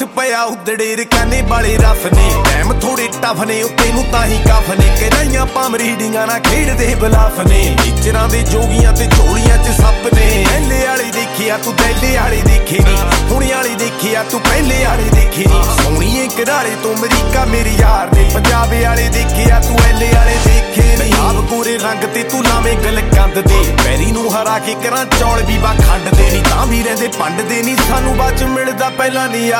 ਹੱਥ ਪਿਆ ਉਦੜੇ ਰਕਾਨੇ ਵਾਲੇ ਰਫ ਨੇ ਟਾਈਮ ਥੋੜੇ ਟਫ ਨੇ ਉੱਤੇ ਨੂੰ ਤਾਂ ਹੀ ਕਫ ਨੇ ਕਨਾਈਆਂ ਪਾਮ ਰੀਡਿੰਗਾਂ ਨਾਲ ਖੇਡਦੇ ਬਲਾਫ ਨੇ ਟੀਚਰਾਂ ਦੇ ਜੋਗੀਆਂ ਤੇ ਝੋਲੀਆਂ 'ਚ ਸੱਪ ਨੇ ਪਹਿਲੇ ਵਾਲੇ ਦੇਖਿਆ ਤੂੰ ਪਹਿਲੇ ਵਾਲੇ ਦੇਖੇ ਨੀ ਹੁਣ ਵਾਲੇ ਦੇਖਿਆ ਤੂੰ ਪਹਿਲੇ ਵਾਲੇ ਦੇਖੇ ਨੀ ਸੋਹਣੀਏ ਘਰਾਲੇ ਤੋਂ ਅਮਰੀਕਾ ਮੇਰੇ ਯਾਰ ਨੇ ਪੰਜਾਬ ਵਾਲੇ ਦੇਖਿਆ ਤੂੰ ਐਲੇ ਵਾਲੇ ਦੇਖੇ ਨੀ ਆਪ ਪੂਰੇ ਰੰਗ ਤੇ ਤੂੰ ਲਾਵੇਂ ਗਲ ਕੰਦ ਦੇ ਪੈਰੀ ਨੂੰ ਹਰਾ ਕੇ ਕਰਾਂ ਚੌਲ ਵੀ ਵਾ ਖੰਡ ਦੇ ਨੀ ਤਾਂ ਵੀ ਰਹਿੰਦੇ ਪੰਡ ਦੇ ਨੀ ਸਾਨੂੰ ਬਾਅਦ ਚ ਮਿਲਦਾ ਪਹਿਲਾਂ ਨੀ